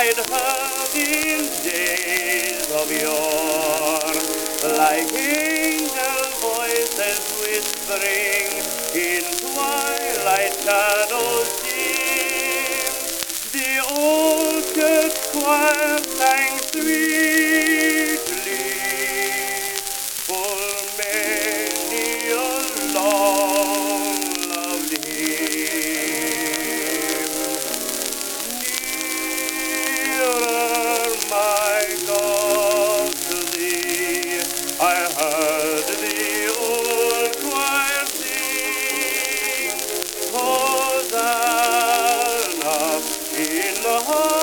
I'd heard in days of yore, like angel voices whispering in twilight shadows dim. The old church choir sang sweetly, full many a long loved hymn. Nearer, my God, to thee, I heard the old choir sing, Hosanna in the